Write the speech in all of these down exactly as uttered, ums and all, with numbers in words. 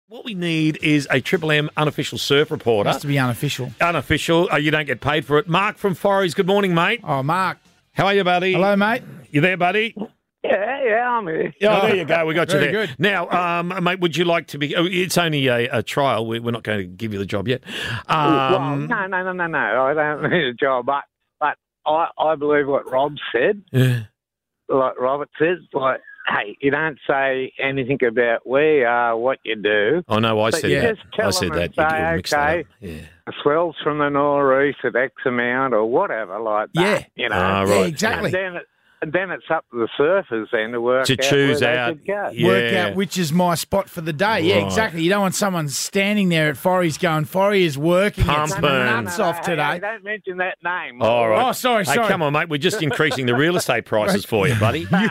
What we need is a Triple M unofficial surf reporter. Has to be unofficial. Unofficial. Uh, you don't get paid for it. Mark from Forries, good morning, mate. Oh, Mark. How are you, buddy? Hello, mate. You there, buddy? Yeah, yeah, I'm here. Yeah, oh, there you go. We got you Very there. good. Now, um, mate, would you like to be... Oh, it's only a, a trial. We- We're not going to give you the job yet. well, Um, no, no, no, no, no. I don't need a job, but but I, I believe what Rob said. yeah. Like Robert says, like, hey, you don't say anything about where you are, what you do. Oh, no, I But said you that. just tell I said them that. and You- say, you mixed that okay, up. Yeah. the swells from the northeast at X amount or whatever, like that. Yeah. You know. Ah, Yeah, right. exactly. And then, it, and then it's up to the surfers then to work To out choose where out. they should go. Yeah. Work out which is my spot for the day. Yeah, Right. exactly. You don't want someone standing there at Forries going, Forrie is working. Pump It's burn. nuts off hey, today. hey, don't mention that name. All right. Oh, sorry, Hey, sorry. come on, mate. We're just increasing the real estate prices for you, buddy. Yeah,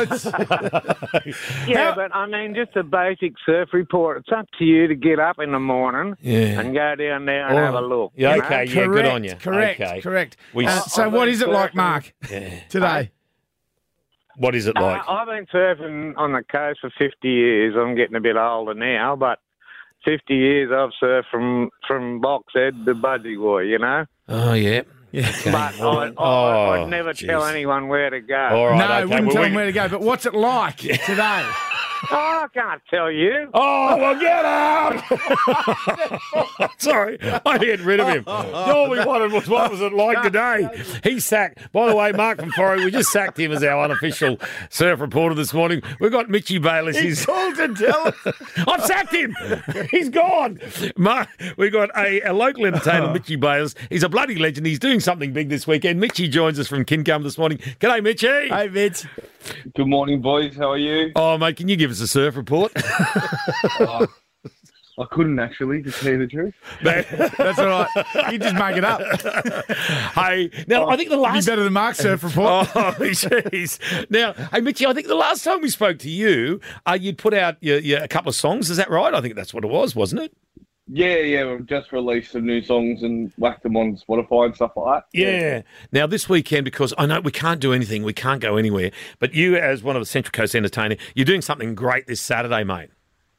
How- but I mean, just a basic surf report. It's up to you to get up in the morning Yeah. and go down there and have a look. Yeah, you know? okay. Yeah, good on you. Correct, Okay. correct. We- Uh, so I've what been is it like, surfing- Mark, Yeah. today? What is it like? Uh, I've been surfing on the coast for fifty years. I'm getting a bit older now, but fifty years I've surfed from, from Boxhead to Budgie Boy, you know? Oh, yeah. Yeah. Okay. But I, I, Oh, I'd never jeez. tell anyone where to go. All right, No, okay. wouldn't well, tell we- them where to go. But what's it like today? Oh, I can't tell you. Oh, well, get out! Sorry, I had rid of him. All we wanted was what was it like today? He sacked. By the way, Mark from Forrie, we just sacked him as our unofficial surf reporter this morning. We've got Mitchy Bayliss. He's called to tell us. I've sacked him. He's gone. Mark, we got a, a local entertainer, Mitchy Bayliss. He's a bloody legend. He's doing something big this weekend. Mitchy joins us from Kincum this morning. G'day, Mitchy. Hey, Mitch. Good morning, boys. How are you? Oh, mate, can you give us a surf report? Oh, I couldn't actually, to tell you the truth. That's all right. You just make it up. Hey, now I think the Be last better than Mark's surf report. Oh, jeez. Now, hey, Mitchy, I think the last time we spoke to you, uh, you'd put out your, your, a couple of songs. Is that right? I think that's what it was, wasn't it? Yeah, yeah, we've just released some new songs and whacked them on Spotify and stuff like that. Yeah. Now, this weekend, because I know we can't do anything, we can't go anywhere, but you, as one of the Central Coast Entertainer, you're doing something great this Saturday, mate.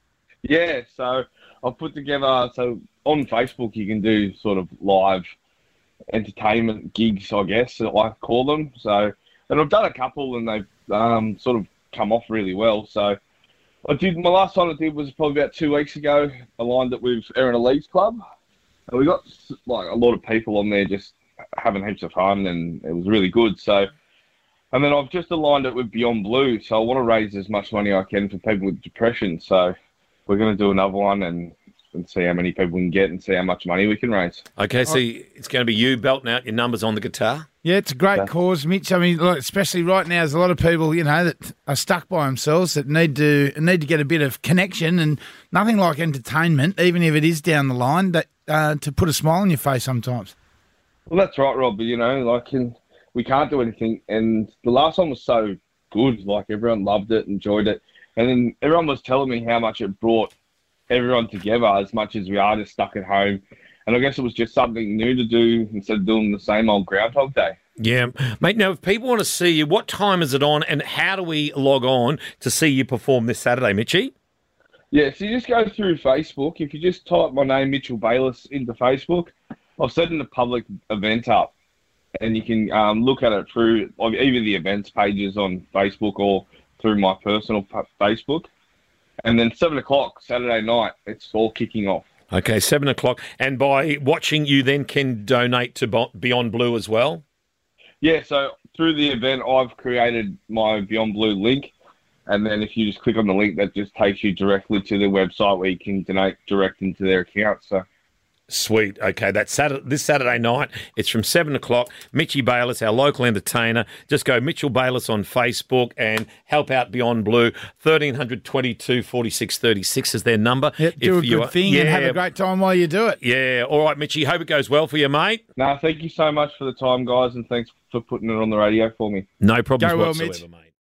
Yeah, so I've put together, so on Facebook you can do sort of live entertainment gigs, I guess, that I call them. So, and I've done a couple and they've um, sort of come off really well. So I did, my last one I did was probably about two weeks ago. I lined it with Erin Elise Club. And we got like a lot of people on there just having heaps of fun and it was really good. So, and then I've just aligned it with Beyond Blue. So I want to raise as much money I can for people with depression. So we're going to do another one and, and see how many people we can get and see how much money we can raise. Okay, so it's going to be you belting out your numbers on the guitar? Yeah, it's a great cause, Mitch. I mean, look, especially right now, there's a lot of people, you know, that are stuck by themselves that need to need to get a bit of connection, and nothing like entertainment, even if it is down the line, that uh, to put a smile on your face sometimes. Well, that's right, Rob. But, you know, like, and we can't do anything. And the last one was so good. Like, everyone loved it, enjoyed it. And then everyone was telling me how much it brought everyone together as much as we are just stuck at home. And I guess it was just something new to do instead of doing the same old Groundhog Day. Yeah. Mate, now, if people want to see you, what time is it on and how do we log on to see you perform this Saturday, Mitchy? Yeah, so you just go through Facebook. If you just type my name, Mitchell Bayliss, into Facebook, I've set in a public event up. And you can um, look at it through like, either the events pages on Facebook or through my personal p- Facebook. And then seven o'clock Saturday night, it's all kicking off. Okay, seven o'clock. And by watching, you then can donate to Bo- Beyond Blue as well? Yeah, so through the event, I've created my Beyond Blue link. And then if you just click on the link, that just takes you directly to their website where you can donate direct into their account. So. Sweet. Okay, that's Saturday, this Saturday night. It's from seven o'clock. Mitchy Bayliss, our local entertainer. Just go Mitchell Bayliss on Facebook and help out Beyond Blue. thirteen twenty-two forty-six thirty-six is their number. Yep, do If a you good are- thing yeah, and have a great time while you do it. Yeah. All right, Mitchy. Hope it goes well for you, mate. No, thank you so much for the time, guys, and thanks for putting it on the radio for me. No problems Go well, whatsoever, Mitch. mate.